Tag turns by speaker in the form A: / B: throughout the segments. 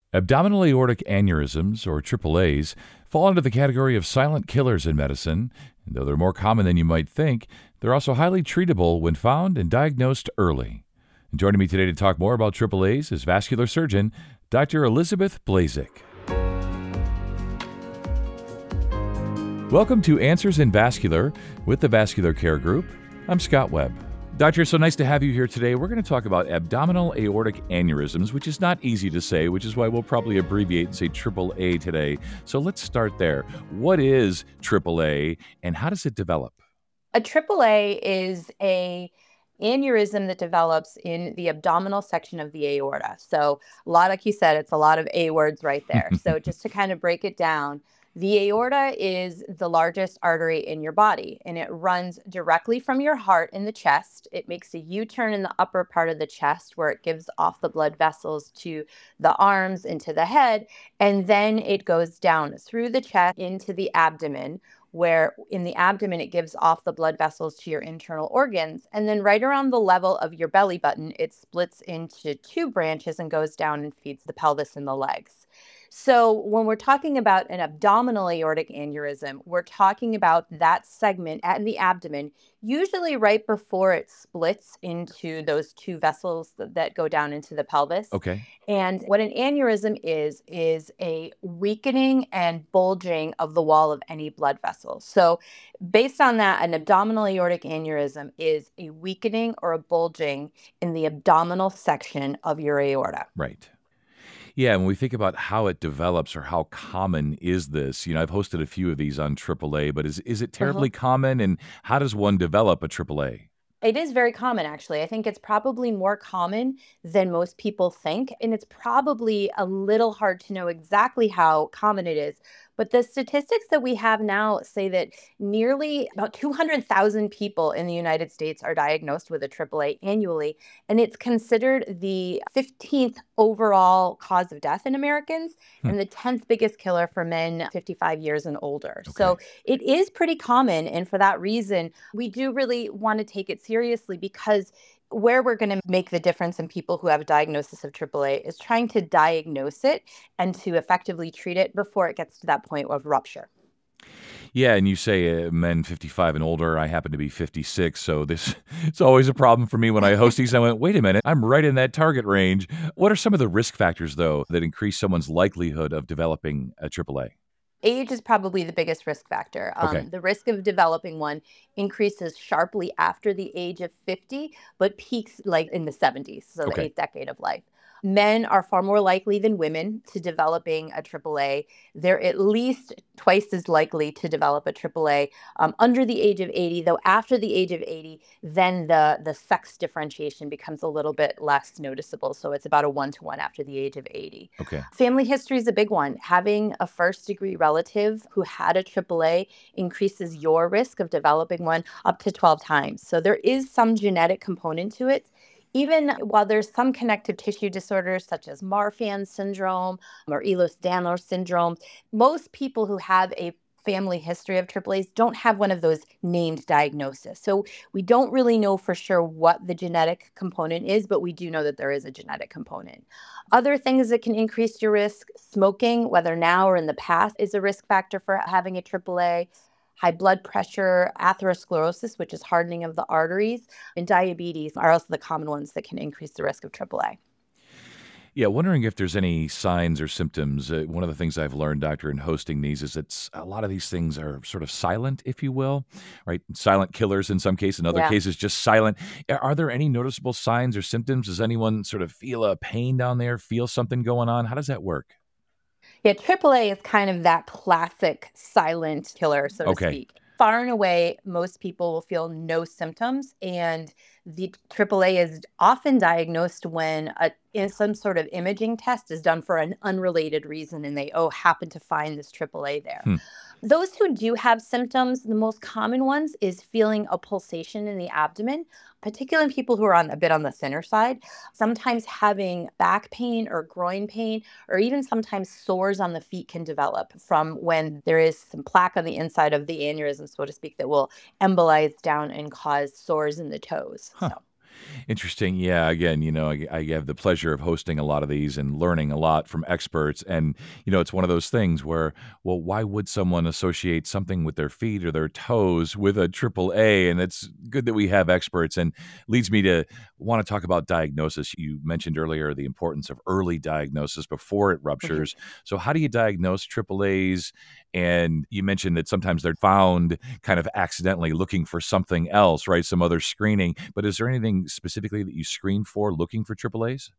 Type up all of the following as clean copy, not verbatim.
A: Abdominal aortic aneurysms, or AAAs, fall under the category of silent killers in medicine. And though they're more common than you might think, they're also highly treatable when found and diagnosed early. And joining me today to talk more about AAAs is vascular surgeon Dr. Elizabeth Blazik. Welcome to Answers in Vascular with the Vascular Care Group. I'm Scott Webb. Doctor, so nice to have you here today. We're going to talk about abdominal aortic aneurysms, which is not easy to say, which is why we'll probably abbreviate and say AAA today. So let's start there. What is AAA and how does it develop?
B: A AAA is a aneurysm that develops in the abdominal section of the aorta. So like you said, it's a lot of A words right there. So just to kind of break it down, the aorta is the largest artery in your body, and it runs directly from your heart in the chest. It makes a U-turn in the upper part of the chest where it gives off the blood vessels to the arms, into the head, and then it goes down through the chest into the abdomen, where in the abdomen it gives off the blood vessels to your internal organs. And then right around the level of your belly button, it splits into two branches and goes down and feeds the pelvis and the legs. So when we're talking about an abdominal aortic aneurysm, we're talking about that segment in the abdomen, usually right before it splits into those two vessels that go down into the pelvis.
A: Okay.
B: And what an aneurysm is a weakening and bulging of the wall of any blood vessel. So based on that, an abdominal aortic aneurysm is a weakening or a bulging in the abdominal section of your aorta.
A: Right. Yeah, when we think about how it develops or how common is this, I've hosted a few of these on AAA, but is it terribly common and how does one develop a AAA?
B: It is very common, actually. I think it's probably more common than most people think, and it's probably a little hard to know exactly how common it is. But the statistics that we have now say that nearly about 200,000 people in the United States are diagnosed with a AAA annually, and it's considered the 15th overall cause of death in Americans and the 10th biggest killer for men 55 years and older.
A: Okay.
B: So it is pretty common, and for that reason, we do really want to take it seriously because where we're going to make the difference in people who have a diagnosis of AAA is trying to diagnose it and to effectively treat it before it gets to that point of rupture.
A: Yeah, and you say men 55 and older. I happen to be 56, so it's always a problem for me when I host these. I went, wait a minute, I'm right in that target range. What are some of the risk factors, though, that increase someone's likelihood of developing a AAA?
B: Age is probably the biggest risk factor.
A: Okay.
B: The risk of developing one increases sharply after the age of 50, but peaks like in the 70s, so the
A: Okay.
B: eighth decade of life. Men are far more likely than women to developing a AAA. They're at least twice as likely to develop a AAA under the age of 80, though after the age of 80, then the sex differentiation becomes a little bit less noticeable. So it's about a 1-to-1 after the age of 80.
A: Okay.
B: Family history is a big one. Having a first-degree relative who had a AAA increases your risk of developing one up to 12 times. So there is some genetic component to it. Even while there's some connective tissue disorders such as Marfan syndrome or Ehlers-Danlos syndrome, most people who have a family history of AAAs don't have one of those named diagnoses. So we don't really know for sure what the genetic component is, but we do know that there is a genetic component. Other things that can increase your risk, smoking, whether now or in the past, is a risk factor for having a AAA. High blood pressure, atherosclerosis, which is hardening of the arteries, and diabetes are also the common ones that can increase the risk of AAA.
A: Yeah, wondering if there's any signs or symptoms. One of the things I've learned, doctor, in hosting these is that a lot of these things are sort of silent, if you will, right? Silent killers in some cases, in other
B: Yeah.
A: cases, just silent. Are there any noticeable signs or symptoms? Does anyone sort of feel a pain down there, feel something going on? How does that work?
B: Yeah, AAA is kind of that classic silent killer, so to
A: Okay.
B: speak. Far and away, most people will feel no symptoms, and the AAA is often diagnosed when in some sort of imaging test is done for an unrelated reason, and they happen to find this AAA there.
A: Hmm.
B: Those who do have symptoms, the most common ones is feeling a pulsation in the abdomen, particularly in people who are a bit on the thinner side. Sometimes having back pain or groin pain, or even sometimes sores on the feet can develop from when there is some plaque on the inside of the aneurysm, so to speak, that will embolize down and cause sores in the toes.
A: Huh.
B: So.
A: Interesting. Yeah. Again, I have the pleasure of hosting a lot of these and learning a lot from experts. And, it's one of those things where, well, why would someone associate something with their feet or their toes with a triple A? And it's good that we have experts, and leads me to want to talk about diagnosis. You mentioned earlier the importance of early diagnosis before it
B: Mhm.
A: ruptures. So, how do you diagnose triple A's? And you mentioned that sometimes they're found kind of accidentally looking for something else, right? Some other screening. But is there anything specifically that you screen for looking for triple A's?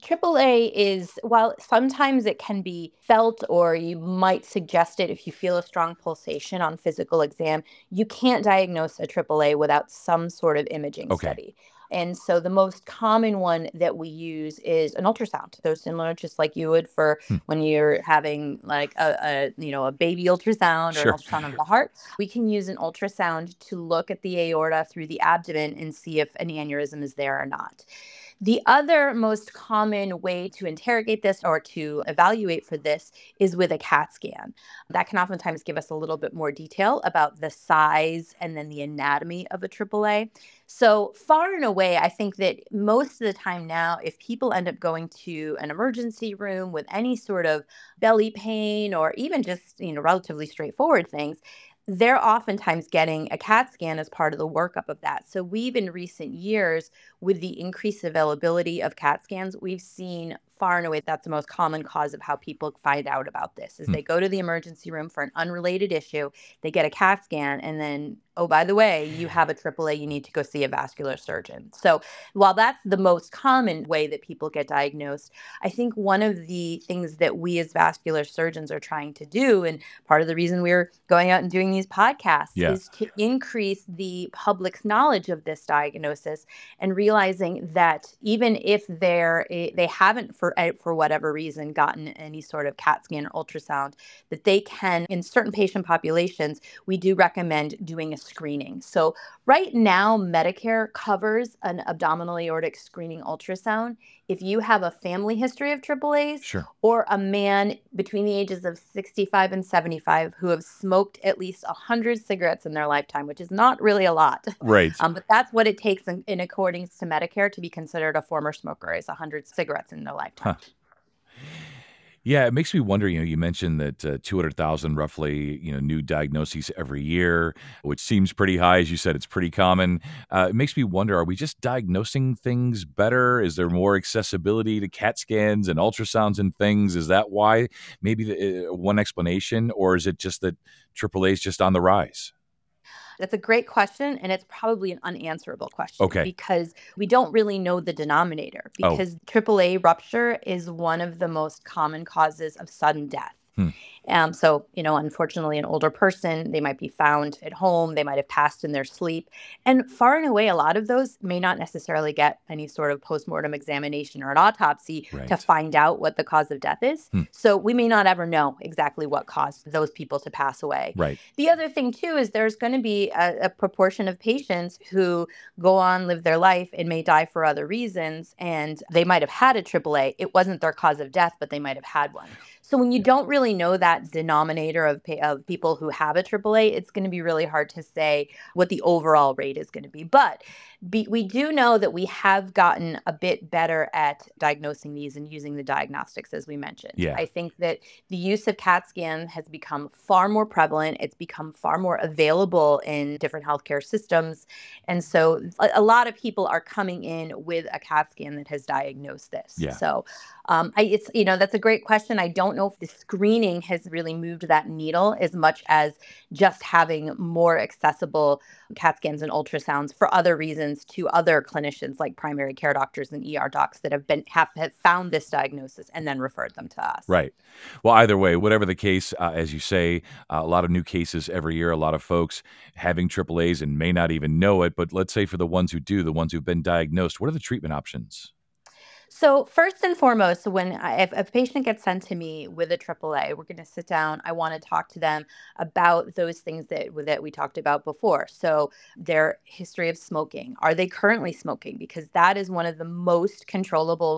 B: AAA is, while sometimes it can be felt or you might suggest it if you feel a strong pulsation on physical exam, you can't diagnose a AAA without some sort of imaging
A: Okay.
B: study. And so the most common one that we use is an ultrasound. So similar, just like you would for
A: Hmm.
B: when you're having like a baby ultrasound or an
A: Sure.
B: ultrasound of the heart, we can use an ultrasound to look at the aorta through the abdomen and see if an aneurysm is there or not. The other most common way to interrogate this or to evaluate for this is with a CAT scan. That can oftentimes give us a little bit more detail about the size and then the anatomy of a AAA. So, far and away, I think that most of the time now, if people end up going to an emergency room with any sort of belly pain or even just, relatively straightforward things, they're oftentimes getting a CAT scan as part of the workup of that. So, we've in recent years, with the increased availability of CAT scans, we've seen far and away that's the most common cause of how people find out about this is
A: Hmm.
B: they go to the emergency room for an unrelated issue, they get a CAT scan, and then, oh, by the way, you have a AAA, you need to go see a vascular surgeon. So while that's the most common way that people get diagnosed, I think one of the things that we as vascular surgeons are trying to do, and part of the reason we're going out and doing these podcasts,
A: Yeah.
B: is to increase the public's knowledge of this diagnosis and realizing that even if they haven't for whatever reason gotten any sort of CAT scan or ultrasound, that they can, in certain patient populations, we do recommend doing a screening. So right now, Medicare covers an abdominal aortic screening ultrasound if you have a family history of AAAs
A: Sure.
B: or a man between the ages of 65 and 75 who have smoked at least 100 cigarettes in their lifetime, which is not really a lot.
A: Right.
B: But that's what it takes in accordance to Medicare to be considered a former smoker is 100 cigarettes in their lifetime.
A: Huh. Yeah, it makes me wonder. You mentioned that 200,000 roughly, new diagnoses every year, which seems pretty high. As you said, it's pretty common. It makes me wonder, are we just diagnosing things better? Is there more accessibility to CAT scans and ultrasounds and things? Is that why maybe one explanation, or is it just that AAA is just on the rise?
B: That's a great question, and it's probably an unanswerable question
A: Okay.
B: because we don't really know the denominator.
A: Oh.
B: Because AAA rupture is one of the most common causes of sudden death.
A: Hmm.
B: So, unfortunately, an older person, they might be found at home, they might have passed in their sleep. And far and away, a lot of those may not necessarily get any sort of postmortem examination or an autopsy to
A: Right.
B: find out what the cause of death is.
A: Hmm.
B: So, we may not ever know exactly what caused those people to pass away.
A: Right.
B: The other thing, too, is there's going to be a proportion of patients who go on, live their life, and may die for other reasons. And they might have had a AAA. It wasn't their cause of death, but they might have had one. So when you don't really know that denominator of people who have a AAA, it's going to be really hard to say what the overall rate is going to be. But we do know that we have gotten a bit better at diagnosing these and using the diagnostics, as we mentioned.
A: Yeah.
B: I think that the use of CAT scan has become far more prevalent. It's become far more available in different healthcare systems. And so a lot of people are coming in with a CAT scan that has diagnosed this.
A: Yeah.
B: So that's a great question. I don't know if the screening has really moved that needle as much as just having more accessible CAT scans and ultrasounds for other reasons to other clinicians like primary care doctors and ER docs that have found this diagnosis and then referred them to us.
A: Right. Well, either way, whatever the case, as you say, a lot of new cases every year, a lot of folks having AAAs and may not even know it. But let's say for the ones who do, the ones who've been diagnosed, what are the treatment options?
B: So first and foremost, if a patient gets sent to me with a AAA, we're going to sit down. I want to talk to them about those things that we talked about before. So their history of smoking. Are they currently smoking? Because that is one of the most controllable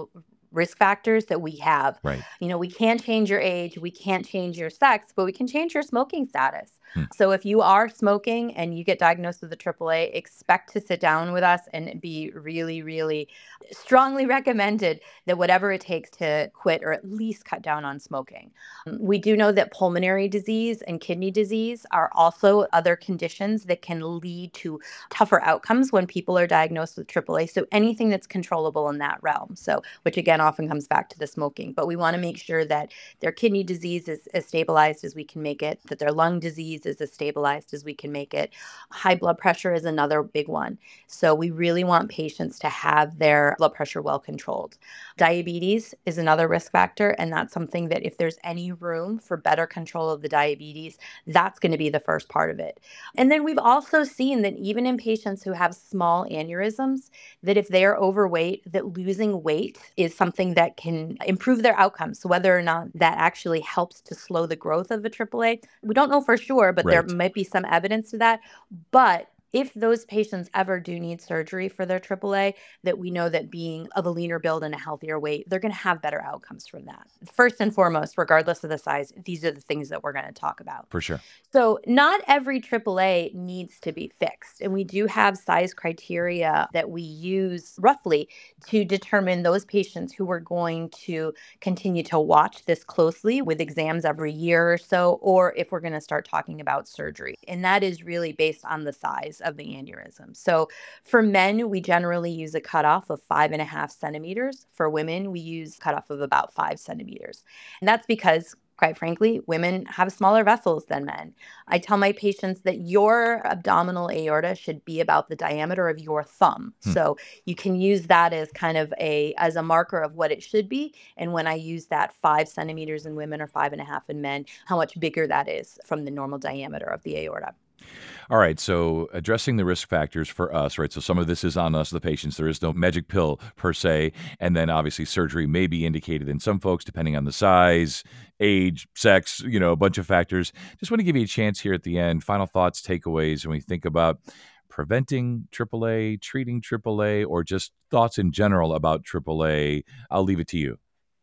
B: risk factors that we have.
A: Right.
B: We can't change your age, we can't change your sex, but we can change your smoking status.
A: Hmm.
B: So if you are smoking and you get diagnosed with a AAA, expect to sit down with us, and be really, really strongly recommended that whatever it takes to quit or at least cut down on smoking. We do know that pulmonary disease and kidney disease are also other conditions that can lead to tougher outcomes when people are diagnosed with AAA. So anything that's controllable in that realm. So, which again often comes back to the smoking, but we want to make sure that their kidney disease is as stabilized as we can make it, that their lung disease is as stabilized as we can make it. High blood pressure is another big one. So we really want patients to have their blood pressure well controlled. Diabetes is another risk factor, and that's something that if there's any room for better control of the diabetes, that's going to be the first part of it. And then we've also seen that even in patients who have small aneurysms, that if they are overweight, that losing weight is something that can improve their outcomes. So whether or not that actually helps to slow the growth of a AAA, we don't know for sure, but there
A: Right.
B: might be some evidence to that. But if those patients ever do need surgery for their AAA, that we know that being of a leaner build and a healthier weight, they're going to have better outcomes from that. First and foremost, regardless of the size, these are the things that we're going to talk about.
A: For sure.
B: So not every AAA needs to be fixed. And we do have size criteria that we use roughly to determine those patients who we're going to continue to watch this closely with exams every year or so, or if we're going to start talking about surgery. And that is really based on the size of the aneurysm. So for men, we generally use a cutoff of 5.5 centimeters. For women, we use a cutoff of about 5 centimeters. And that's because, quite frankly, women have smaller vessels than men. I tell my patients that your abdominal aorta should be about the diameter of your thumb. So you can use that as kind of as a marker of what it should be. And when I use that 5 centimeters in women or 5.5 in men, how much bigger that is from the normal diameter of the aorta.
A: All right. So addressing the risk factors for us, right? So some of this is on us, the patients. There is no magic pill per se. And then obviously surgery may be indicated in some folks, depending on the size, age, sex, a bunch of factors. Just want to give you a chance here at the end. Final thoughts, takeaways when we think about preventing AAA, treating AAA, or just thoughts in general about AAA. I'll leave it to you.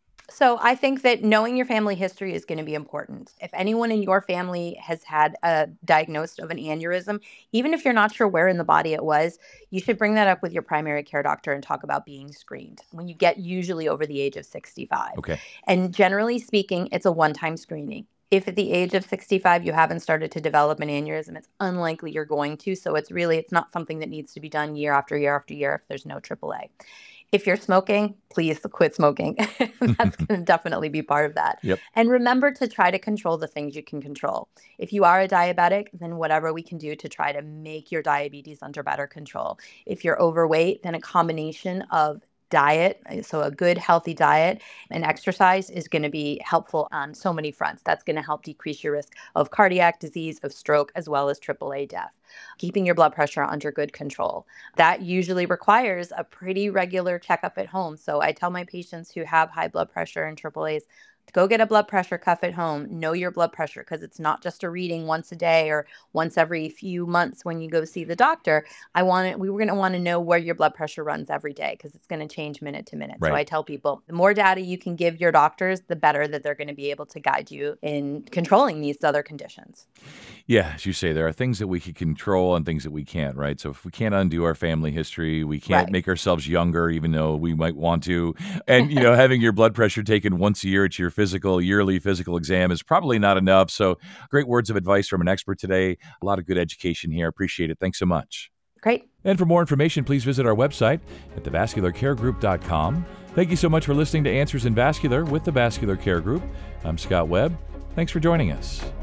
B: So I think that knowing your family history is going to be important. If anyone in your family has had a diagnosis of an aneurysm, even if you're not sure where in the body it was, you should bring that up with your primary care doctor and talk about being screened when you get usually over the age of 65.
A: Okay.
B: And generally speaking, it's a one-time screening. If at the age of 65 you haven't started to develop an aneurysm, it's unlikely you're going to. So it's not something that needs to be done year after year after year if there's no AAA. If you're smoking, please quit smoking. That's going to definitely be part of that.
A: Yep.
B: And remember to try to control the things you can control. If you are a diabetic, then whatever we can do to try to make your diabetes under better control. If you're overweight, then a combination of diet, so a good healthy diet and exercise is going to be helpful on so many fronts. That's going to help decrease your risk of cardiac disease, of stroke, as well as AAA death. Keeping your blood pressure under good control. That usually requires a pretty regular checkup at home. So I tell my patients who have high blood pressure and AAAs, to go get a blood pressure cuff at home. Know your blood pressure, because it's not just a reading once a day or once every few months when you go see the doctor. We were going to want to know where your blood pressure runs every day, because it's going to change minute to minute.
A: Right.
B: So I tell people, the more data you can give your doctors, the better that they're going to be able to guide you in controlling these other conditions.
A: Yeah, as you say, there are things that we can control and things that we can't, right? So if we can't undo our family history, we can't make ourselves younger, even though we might want to. And, having your blood pressure taken once a year at your yearly physical exam is probably not enough. So great words of advice from an expert today. A lot of good education here. Appreciate it. Thanks so much.
B: Great.
A: And for more information, please visit our website at thevascularcaregroup.com. Thank you so much for listening to Answers in Vascular with the Vascular Care Group. I'm Scott Webb. Thanks for joining us.